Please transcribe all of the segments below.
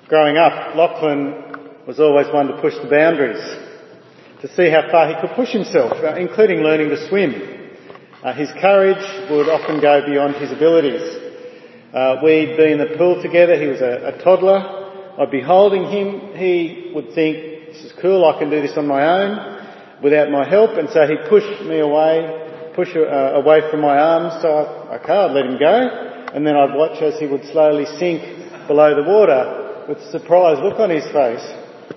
Growing up, Lachlan was always one to push the boundaries, to see how far he could push himself, including learning to swim. His courage would often go beyond his abilities. We'd be in the pool together. He was a toddler. I'd be holding him. He would think, this is cool, I can do this on my own without my help. And so he'd push me away from my arms. So I'd let him go. And then I'd watch as he would slowly sink below the water with a surprised look on his face.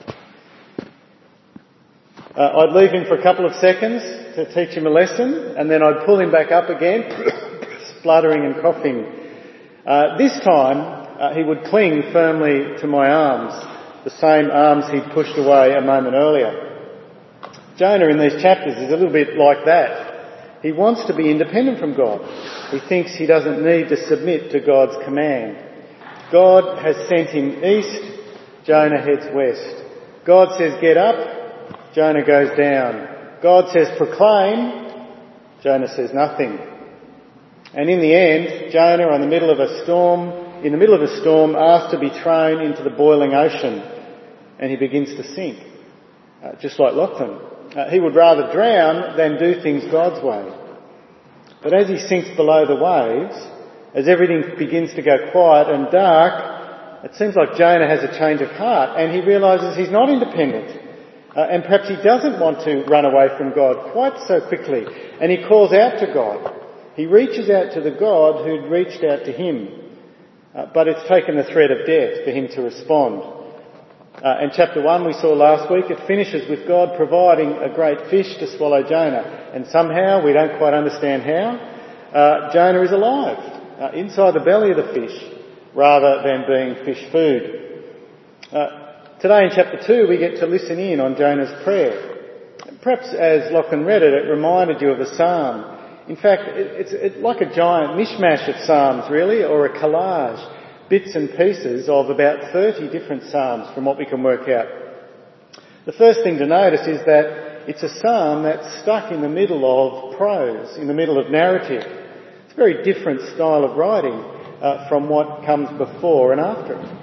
I'd leave him for a couple of seconds to teach him a lesson, and then I'd pull him back up again, spluttering and coughing. This time, he would cling firmly to my arms, the same arms he'd pushed away a moment earlier. Jonah in these chapters is a little bit like that. He wants to be independent from God. He thinks he doesn't need to submit to God's command. God has sent him east, Jonah heads west. God says get up, Jonah goes down. God says proclaim, Jonah says nothing. And in the end, Jonah, in the middle of a storm, asked to be thrown into the boiling ocean, and he begins to sink, just like Lachlan. He would rather drown than do things God's way. But as he sinks below the waves, as everything begins to go quiet and dark, it seems like Jonah has a change of heart, and he realises he's not independent. And perhaps he doesn't want to run away from God quite so quickly. And he calls out to God. He reaches out to the God who'd reached out to him. But it's taken the threat of death for him to respond. In chapter 1 we saw last week, it finishes with God providing a great fish to swallow Jonah. And somehow, we don't quite understand how, Jonah is alive inside the belly of the fish rather than being fish food. Today in chapter 2 we get to listen in on Jonah's prayer. Perhaps as Lachlan read it, it reminded you of a psalm. In fact, it's like a giant mishmash of psalms really, or a collage. Bits and pieces of about 30 different psalms from what we can work out. The first thing to notice is that it's a psalm that's stuck in the middle of prose, in the middle of narrative. It's a very different style of writing from what comes before and after it.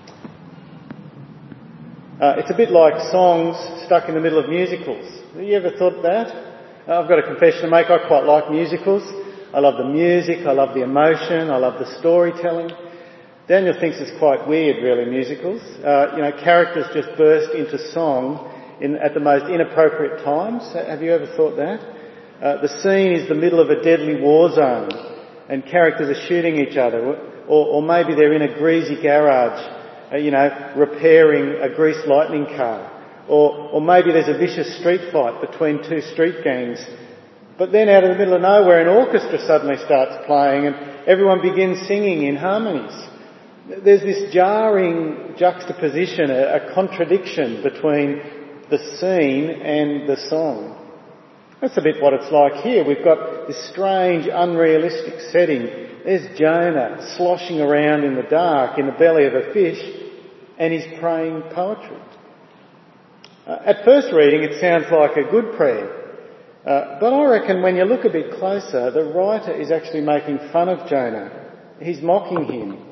It's a bit like songs stuck in the middle of musicals. Have you ever thought that? I've got a confession to make. I quite like musicals. I love the music, I love the emotion, I love the storytelling. Daniel thinks it's quite weird, really, musicals. Characters just burst into song at the most inappropriate times. Have you ever thought that? The scene is the middle of a deadly war zone and characters are shooting each other. Or maybe they're in a greasy garage, repairing a greased lightning car. Or maybe there's a vicious street fight between two street gangs. But then out of the middle of nowhere an orchestra suddenly starts playing and everyone begins singing in harmonies. There's this jarring juxtaposition, a contradiction between the scene and the song. That's a bit what it's like here. We've got this strange, unrealistic setting. There's Jonah sloshing around in the dark in the belly of a fish, and he's praying poetry. At first reading, it sounds like a good prayer. But I reckon when you look a bit closer, the writer is actually making fun of Jonah. He's mocking him.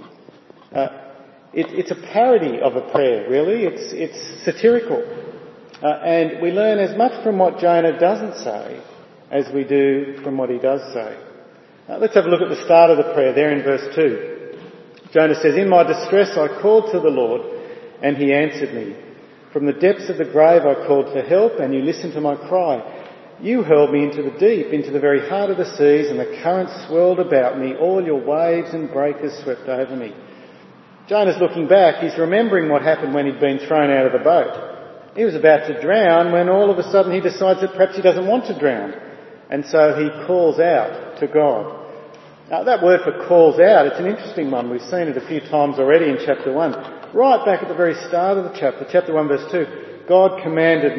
It's a parody of a prayer, really. It's satirical. And we learn as much from what Jonah doesn't say as we do from what he does say. Let's have a look at the start of the prayer there in verse 2. Jonah says, "In my distress I called to the Lord, and he answered me. From the depths of the grave I called for help, and you listened to my cry. You hurled me into the deep, into the very heart of the seas, and the currents swirled about me. All your waves and breakers swept over me." Jonah's looking back. He's remembering what happened when he'd been thrown out of the boat. He was about to drown when all of a sudden he decides that perhaps he doesn't want to drown. And so he calls out to God. Now that word for calls out, it's an interesting one. We've seen it a few times already in chapter 1. Right back at the very start of the chapter 1 verse 2, God commanded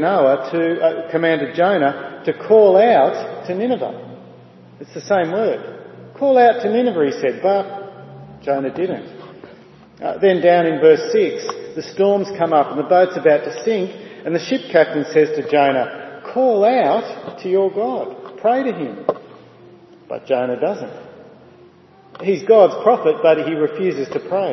Jonah to call out to Nineveh. It's the same word. Call out to Nineveh, he said, but Jonah didn't. Then down in verse 6, the storms come up and the boat's about to sink, and the ship captain says to Jonah, "Call out to your God. Pray to him." But Jonah doesn't. He's God's prophet, but he refuses to pray.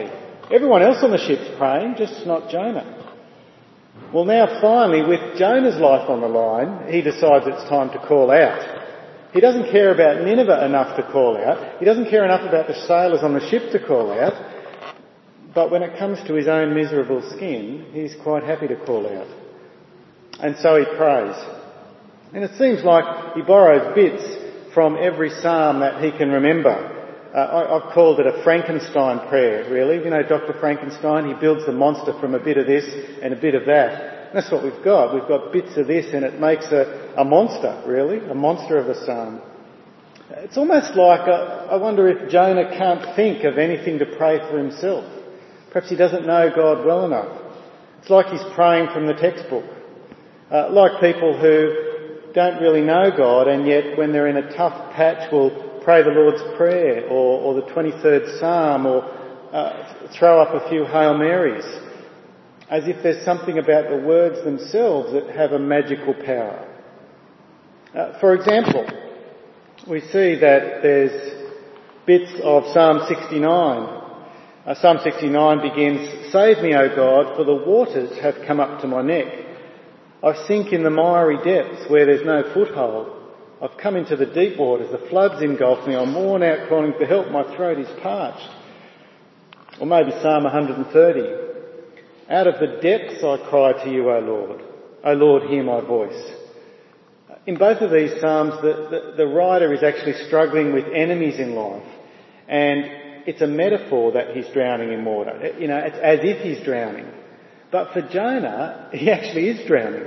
Everyone else on the ship's praying, just not Jonah. Well, now finally, with Jonah's life on the line, he decides it's time to call out. He doesn't care about Nineveh enough to call out. He doesn't care enough about the sailors on the ship to call out. But when it comes to his own miserable skin, he's quite happy to call out. And so he prays. And it seems like he borrows bits from every psalm that he can remember. I've called it a Frankenstein prayer, really. You know, Dr. Frankenstein, he builds the monster from a bit of this and a bit of that. That's what we've got. We've got bits of this and it makes a monster, really, a monster of a psalm. It's almost like, I wonder if Jonah can't think of anything to pray for himself. Perhaps he doesn't know God well enough. It's like he's praying from the textbook. Like people who don't really know God and yet when they're in a tough patch will pray the Lord's Prayer or the 23rd Psalm or throw up a few Hail Marys, as if there's something about the words themselves that have a magical power. For example, we see that there's bits of Psalm 69. Psalm 69 begins, "Save me, O God, for the waters have come up to my neck. I sink in the miry depths where there's no foothold. I've come into the deep waters, the floods engulf me, I'm worn out calling for help, my throat is parched." Or maybe Psalm 130. "Out of the depths I cry to you, O Lord. O Lord, hear my voice." In both of these Psalms, the writer is actually struggling with enemies in life. And it's a metaphor that he's drowning in water. You know, it's as if he's drowning. But for Jonah, he actually is drowning.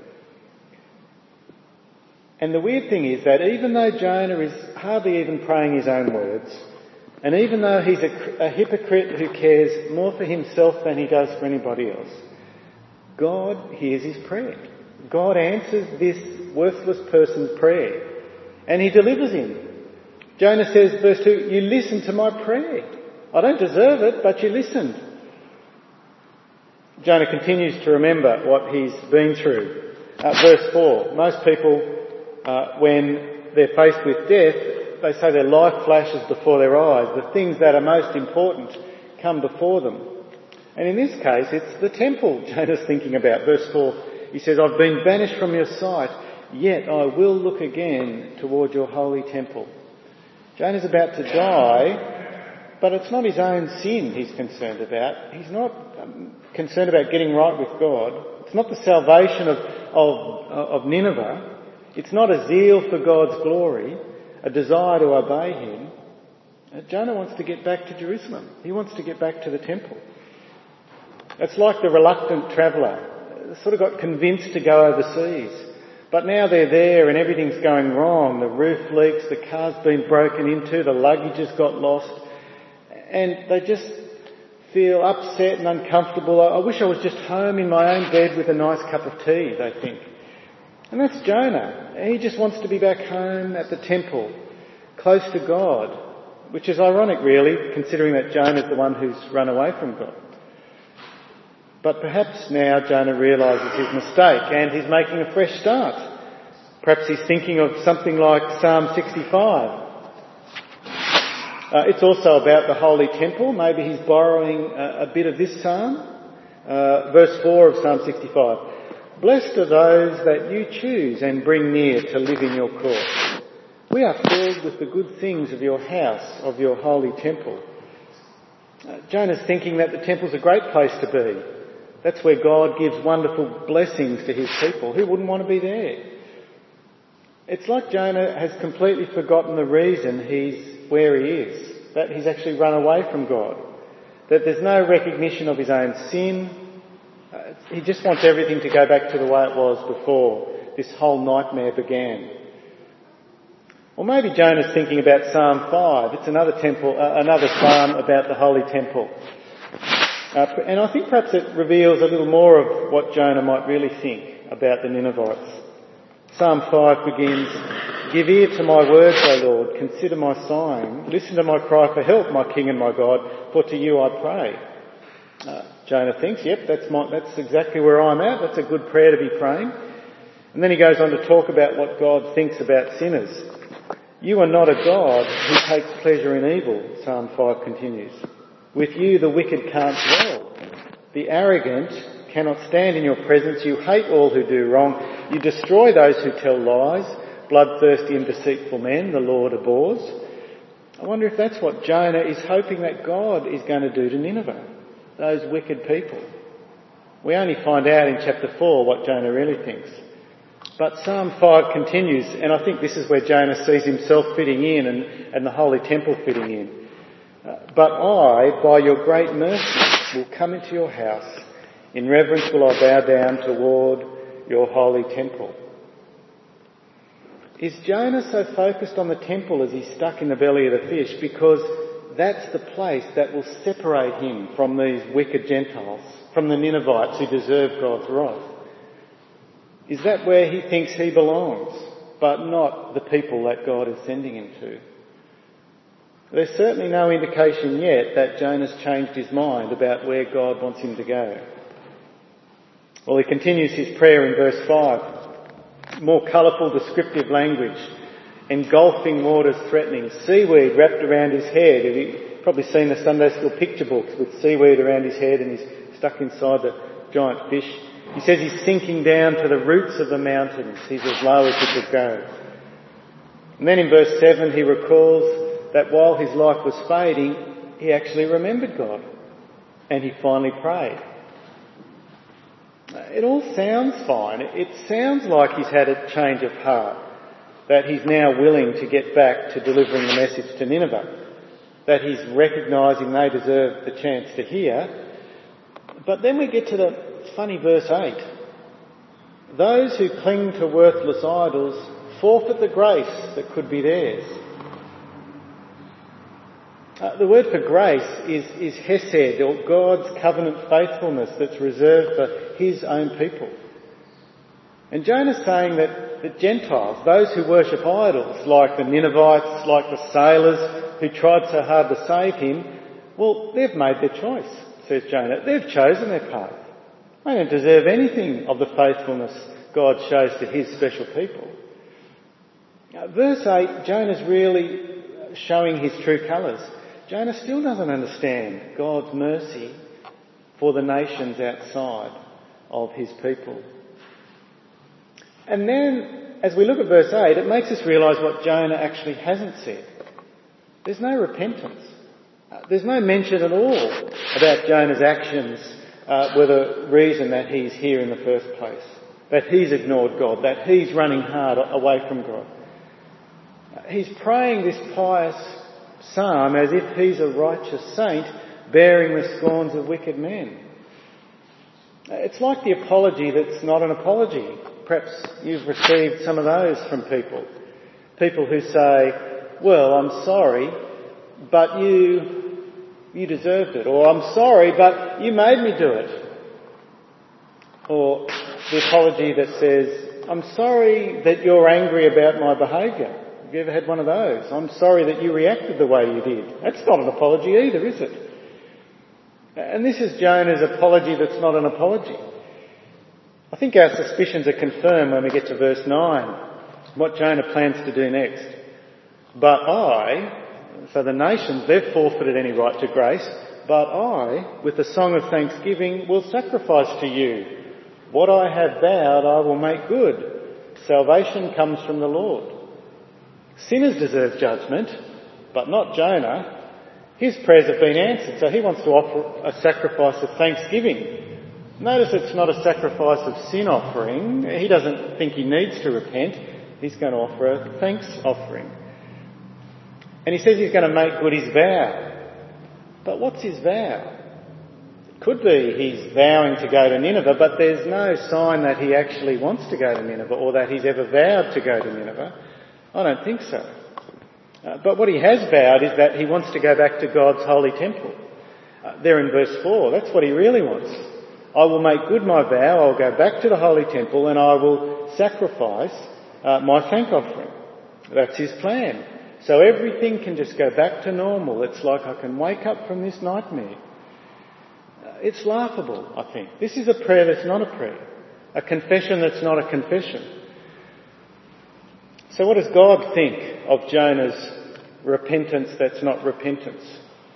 And the weird thing is that even though Jonah is hardly even praying his own words, and even though he's a hypocrite who cares more for himself than he does for anybody else, God hears his prayer. God answers this worthless person's prayer, and he delivers him. Jonah says, verse 2, "You listened to my prayer. I don't deserve it, but you listened." Jonah continues to remember what he's been through. Verse 4, most people, when they're faced with death, they say their life flashes before their eyes. The things that are most important come before them. And in this case, it's the temple Jonah's thinking about. Verse 4, he says, "I've been banished from your sight, yet I will look again toward your holy temple." Jonah's about to die, but it's not his own sin he's concerned about. He's not concerned about getting right with God. It's not the salvation of Nineveh. It's not a zeal for God's glory, a desire to obey him. Jonah wants to get back to Jerusalem. He wants to get back to the temple. It's like the reluctant traveller. Sort of got convinced to go overseas. But now they're there and everything's going wrong. The roof leaks, the car's been broken into, the luggage has got lost. And they just feel upset and uncomfortable. I wish I was just home in my own bed with a nice cup of tea, they think. And that's Jonah. He just wants to be back home at the temple, close to God, which is ironic really, considering that Jonah's the one who's run away from God. But perhaps now Jonah realises his mistake and he's making a fresh start. Perhaps he's thinking of something like Psalm 65. It's also about the holy temple. Maybe he's borrowing a bit of this psalm. Verse 4 of Psalm 65. "Blessed are those that you choose and bring near to live in your courts. We are filled with the good things of your house, of your holy temple." Jonah's thinking that the temple's a great place to be. That's where God gives wonderful blessings to his people. Who wouldn't want to be there? It's like Jonah has completely forgotten the reason he's where he is, that he's actually run away from God, that there's no recognition of his own sin. He just wants everything to go back to the way it was before this whole nightmare began. Or maybe Jonah's thinking about Psalm 5. It's another psalm about the holy temple. And I think perhaps it reveals a little more of what Jonah might really think about the Ninevites. Psalm 5 begins, "Give ear to my words, O Lord, consider my sighing. Listen to my cry for help, my King and my God, for to you I pray." Jonah thinks, yep, that's exactly where I'm at. That's a good prayer to be praying. And then he goes on to talk about what God thinks about sinners. "You are not a God who takes pleasure in evil," Psalm 5 continues. With you the wicked can't dwell. The arrogant cannot stand in your presence. You hate all who do wrong. You destroy those who tell lies. Bloodthirsty and deceitful men the Lord abhors. I wonder if that's what Jonah is hoping that God is going to do to Nineveh, those wicked people. We only find out in chapter 4 what Jonah really thinks. But Psalm 5 continues, and I think this is where Jonah sees himself fitting in and the Holy Temple fitting in. But I, by your great mercy, will come into your house. In reverence will I bow down toward your holy temple. Is Jonah so focused on the temple as he's stuck in the belly of the fish because that's the place that will separate him from these wicked Gentiles, from the Ninevites who deserve God's wrath? Is that where he thinks he belongs, but not the people that God is sending him to? There's certainly no indication yet that Jonah's changed his mind about where God wants him to go. Well, he continues his prayer in verse 5. More colourful, descriptive language. Engulfing waters threatening. Seaweed wrapped around his head. You've probably seen the Sunday school picture books with seaweed around his head and he's stuck inside the giant fish. He says he's sinking down to the roots of the mountains. He's as low as he could go. And then in verse 7 he recalls that while his life was fading, he actually remembered God. And he finally prayed. It all sounds fine. It sounds like he's had a change of heart, that he's now willing to get back to delivering the message to Nineveh, that he's recognising they deserve the chance to hear. But then we get to the funny verse 8. Those who cling to worthless idols forfeit the grace that could be theirs. The word for grace is hesed, or God's covenant faithfulness that's reserved for his own people. And Jonah's saying that the Gentiles, those who worship idols, like the Ninevites, like the sailors who tried so hard to save him, well, they've made their choice, says Jonah. They've chosen their path. They don't deserve anything of the faithfulness God shows to his special people. Verse 8, Jonah's really showing his true colours. Jonah still doesn't understand God's mercy for the nations outside of his people. And then, as we look at verse 8, it makes us realise what Jonah actually hasn't said. There's no repentance. There's no mention at all about Jonah's actions were the reason that he's here in the first place, that he's ignored God, that he's running hard away from God. He's praying this pious psalm as if he's a righteous saint bearing the scorns of wicked men. It's like the apology that's not an apology. Perhaps you've received some of those from people. People who say, well, I'm sorry, but you deserved it. Or I'm sorry, but you made me do it. Or the apology that says, I'm sorry that you're angry about my behaviour. Have you ever had one of those? I'm sorry that you reacted the way you did. That's not an apology either, is it? And this is Jonah's apology that's not an apology. I think our suspicions are confirmed when we get to verse 9, what Jonah plans to do next. But so the nations, they've forfeited any right to grace, but I, with the song of thanksgiving, will sacrifice to you. What I have vowed I will make good. Salvation comes from the Lord. Sinners deserve judgment, but not Jonah. His prayers have been answered, so he wants to offer a sacrifice of thanksgiving. Notice it's not a sacrifice of sin offering. He doesn't think he needs to repent. He's going to offer a thanks offering. And he says he's going to make good his vow. But what's his vow? It could be he's vowing to go to Nineveh, but there's no sign that he actually wants to go to Nineveh or that he's ever vowed to go to Nineveh. I don't think so. But what he has vowed is that he wants to go back to God's holy temple. There in verse 4, that's what he really wants. I will make good my vow, I'll go back to the holy temple and I will sacrifice my thank offering. That's his plan. So everything can just go back to normal. It's like I can wake up from this nightmare. It's laughable, I think. This is a prayer that's not a prayer. A confession that's not a confession. So what does God think of Jonah's repentance that's not repentance?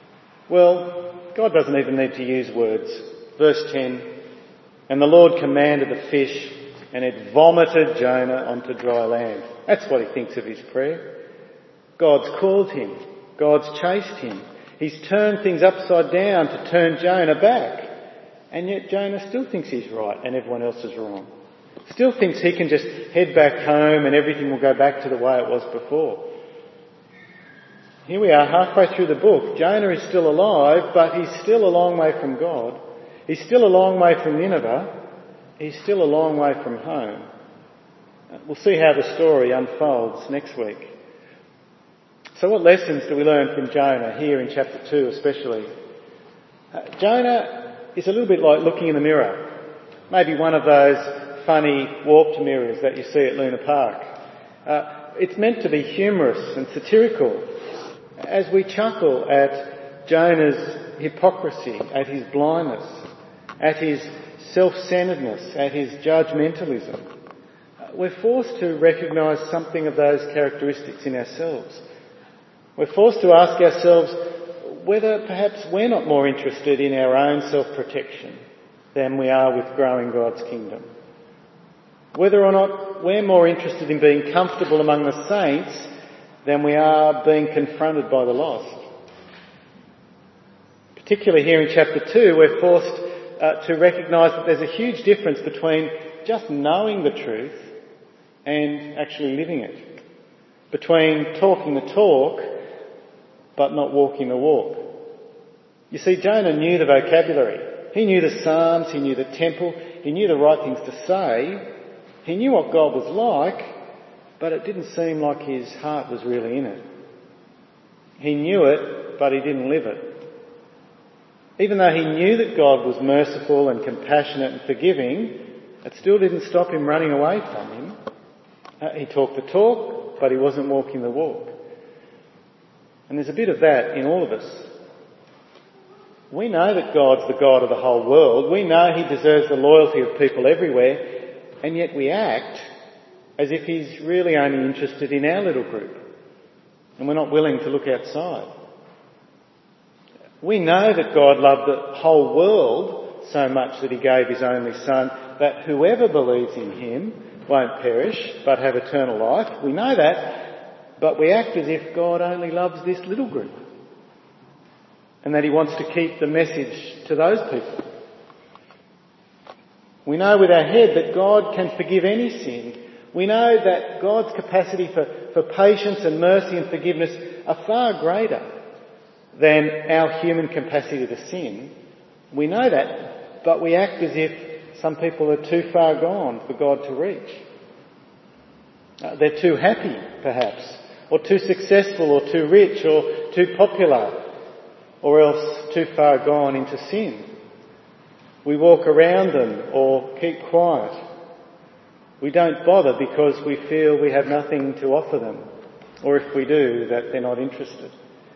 Well, God doesn't even need to use words. Verse 10, and the Lord commanded the fish, and it vomited Jonah onto dry land. That's what he thinks of his prayer. God's called him. God's chased him. He's turned things upside down to turn Jonah back. And yet Jonah still thinks he's right and everyone else is wrong. Still thinks he can just head back home and everything will go back to the way it was before. Here we are halfway through the book. Jonah is still alive, but he's still a long way from God. He's still a long way from Nineveh. He's still a long way from home. We'll see how the story unfolds next week. So what lessons do we learn from Jonah here in chapter 2 especially? Jonah is a little bit like looking in the mirror. Maybe one of those funny warped mirrors that you see at Luna Park. It's meant to be humorous and satirical as we chuckle at Jonah's hypocrisy, at his blindness, at his self-centeredness, at his judgmentalism. We're forced to recognise something of those characteristics in ourselves. We're forced to ask ourselves whether perhaps we're not more interested in our own self-protection than we are with growing God's kingdom. Whether or not we're more interested in being comfortable among the saints than we are being confronted by the lost. Particularly here in chapter 2, we're forced to recognise that there's a huge difference between just knowing the truth and actually living it. Between talking the talk but not walking the walk. You see, Jonah knew the vocabulary. He knew the Psalms, he knew the temple, he knew the right things to say. He knew what God was like, but it didn't seem like his heart was really in it. He knew it, but he didn't live it. Even though he knew that God was merciful and compassionate and forgiving, it still didn't stop him running away from him. He talked the talk, but he wasn't walking the walk. And there's a bit of that in all of us. We know that God's the God of the whole world. We know he deserves the loyalty of people everywhere, and yet we act as if he's really only interested in our little group, and we're not willing to look outside. We know that God loved the whole world so much that he gave his only Son, that whoever believes in him won't perish but have eternal life. We know that. But we act as if God only loves this little group and that he wants to keep the message to those people. We know with our head that God can forgive any sin. We know that God's capacity for patience and mercy and forgiveness are far greater than our human capacity to sin. We know that, but we act as if some people are too far gone for God to reach. They're too happy, perhaps, or too successful, or too rich, or too popular, or else too far gone into sin. We walk around them or keep quiet. We don't bother because we feel we have nothing to offer them, or if we do, that they're not interested.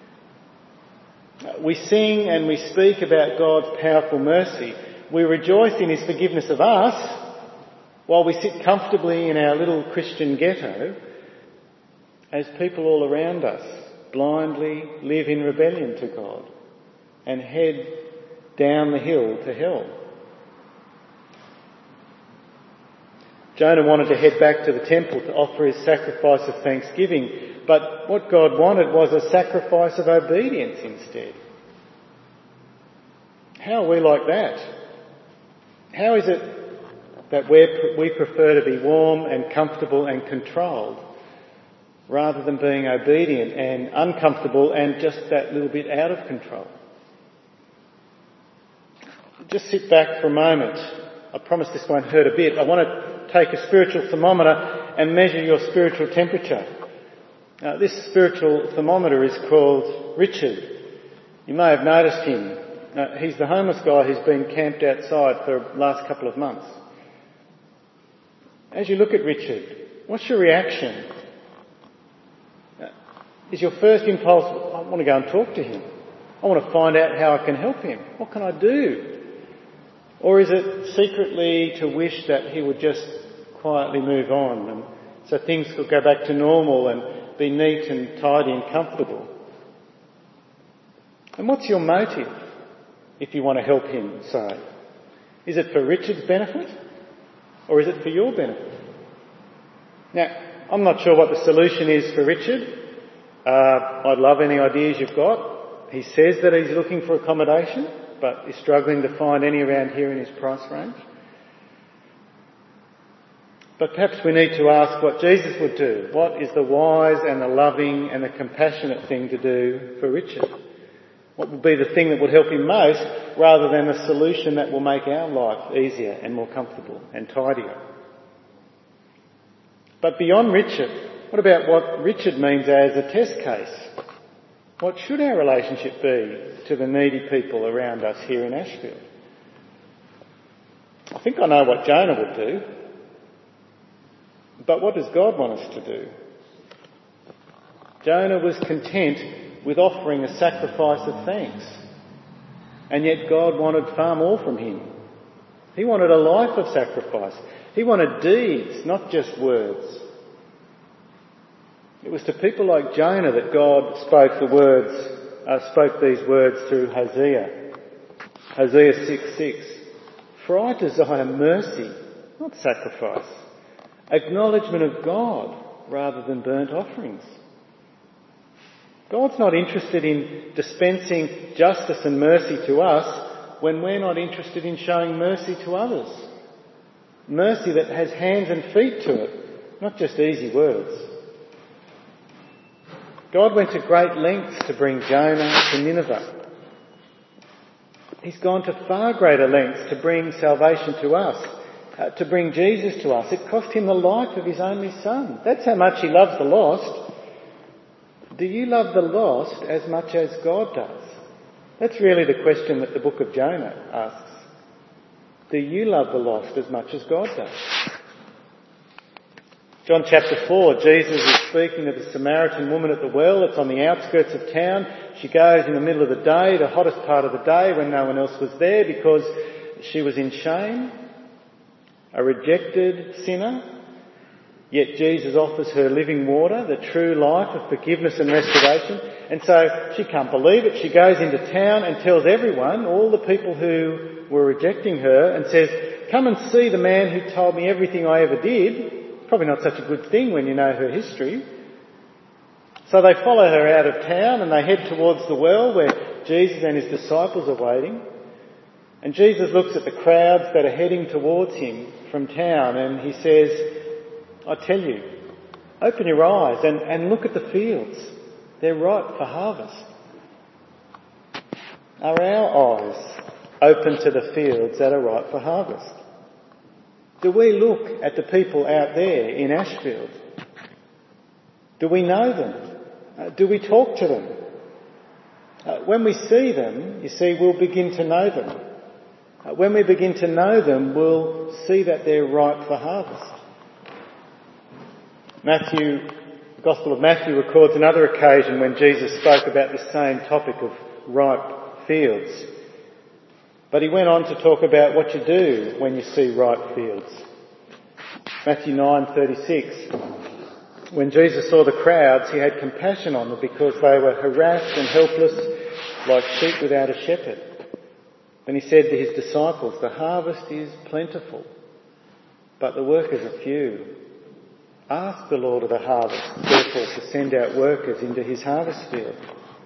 We sing and we speak about God's powerful mercy. We rejoice in his forgiveness of us while we sit comfortably in our little Christian ghetto as people all around us blindly live in rebellion to God and head down the hill to hell. Jonah wanted to head back to the temple to offer his sacrifice of thanksgiving, but what God wanted was a sacrifice of obedience instead. How are we like that? How is it that we prefer to be warm and comfortable and controlled rather than being obedient and uncomfortable and just that little bit out of control? Just sit back for a moment. I promise this won't hurt a bit. I want to take a spiritual thermometer and measure your spiritual temperature. This spiritual thermometer is called Richard. You may have noticed him. He's the homeless guy who's been camped outside for the last couple of months. As you look at Richard, what's your reaction? Is your first impulse, I want to go and talk to him. I want to find out how I can help him. What can I do? Or is it secretly to wish that he would just quietly move on and so things could go back to normal and be neat and tidy and comfortable? And what's your motive if you want to help him, say? Is it for Richard's benefit or is it for your benefit? Now, I'm not sure what the solution is for Richard. I'd love any ideas you've got. He says that he's looking for accommodation, but is struggling to find any around here in his price range. But perhaps we need to ask what Jesus would do. What is the wise and the loving and the compassionate thing to do for Richard? What would be the thing that would help him most, rather than a solution that will make our life easier and more comfortable and tidier? But beyond Richard, what about what Richard means as a test case? What should our relationship be to the needy people around us here in Ashfield? I think I know what Jonah would do. But what does God want us to do? Jonah was content with offering a sacrifice of thanks. And yet God wanted far more from him. He wanted a life of sacrifice. He wanted deeds, not just words. It was to people like Jonah that God spoke these words through Hosea. Hosea 6:6. For I desire mercy, not sacrifice. Acknowledgement of God rather than burnt offerings. God's not interested in dispensing justice and mercy to us when we're not interested in showing mercy to others. Mercy that has hands and feet to it, not just easy words. God went to great lengths to bring Jonah to Nineveh. He's gone to far greater lengths to bring salvation to us, to bring Jesus to us. It cost him the life of his only son. That's how much he loves the lost. Do you love the lost as much as God does? That's really the question that the book of Jonah asks. Do you love the lost as much as God does? John chapter 4, Jesus is speaking to the Samaritan woman at the well. It's on the outskirts of town. She goes in the middle of the day, the hottest part of the day when no one else was there, because she was in shame, a rejected sinner. Yet Jesus offers her living water, the true life of forgiveness and restoration. And so she can't believe it. She goes into town and tells everyone, all the people who were rejecting her, and says, come and see the man who told me everything I ever did. Probably not such a good thing when you know her history. So they follow her out of town and they head towards the well where Jesus and his disciples are waiting. And Jesus looks at the crowds that are heading towards him from town and he says, I tell you, open your eyes and look at the fields. They're ripe for harvest. Are our eyes open to the fields that are ripe for harvest? Do we look at the people out there in Ashfield? Do we know them? Do we talk to them? When we see them, you see, we'll begin to know them. When we begin to know them, we'll see that they're ripe for harvest. The Gospel of Matthew records another occasion when Jesus spoke about this same topic of ripe fields. But he went on to talk about what you do when you see ripe fields. Matthew 9:36. When Jesus saw the crowds, he had compassion on them because they were harassed and helpless like sheep without a shepherd. Then he said to his disciples, the harvest is plentiful, but the workers are few. Ask the Lord of the harvest, therefore, to send out workers into his harvest field.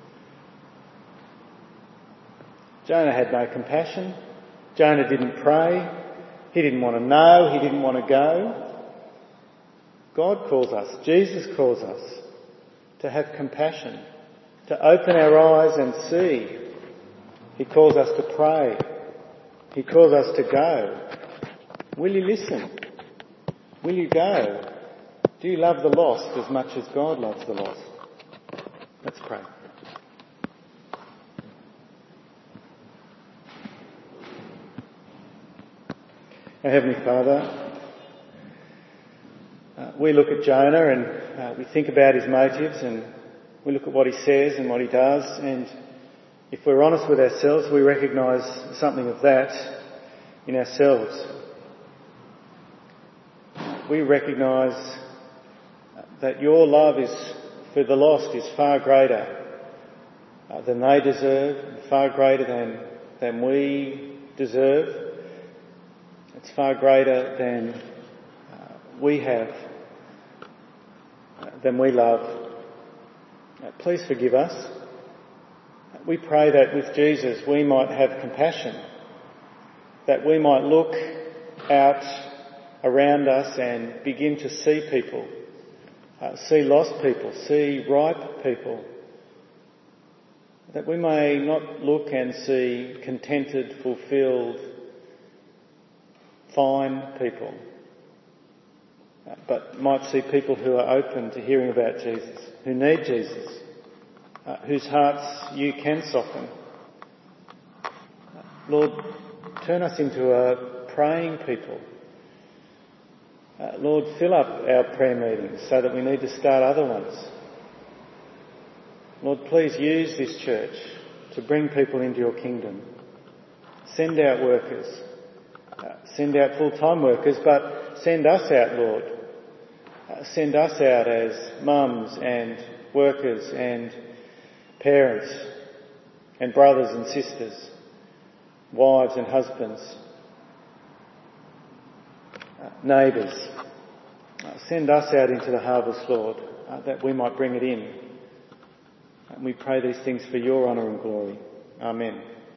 Jonah had no compassion. Jonah didn't pray. He didn't want to know. He didn't want to go. God calls us, Jesus calls us to have compassion, to open our eyes and see. He calls us to pray. He calls us to go. Will you listen? Will you go? Do you love the lost as much as God loves the lost? Let's pray. Our Heavenly Father, we look at Jonah and we think about his motives and we look at what he says and what he does, and if we're honest with ourselves, we recognise something of that in ourselves. We recognise that your love is for the lost is far greater than they deserve, far greater than we deserve. It's far greater than we have, than we love. Please forgive us. We pray that with Jesus we might have compassion, that we might look out around us and begin to see people, see lost people, see ripe people, that we may not look and see contented, fulfilled, fine people, but might see people who are open to hearing about Jesus, who need Jesus, whose hearts you can soften. Lord, turn us into a praying people. Lord, fill up our prayer meetings so that we need to start other ones. Lord, please use this church to bring people into your kingdom. Send out workers. Send out full-time workers, but send us out, Lord. Send us out as mums and workers and parents and brothers and sisters, wives and husbands, neighbours. Send us out into the harvest, Lord, that we might bring it in. And we pray these things for your honour and glory. Amen.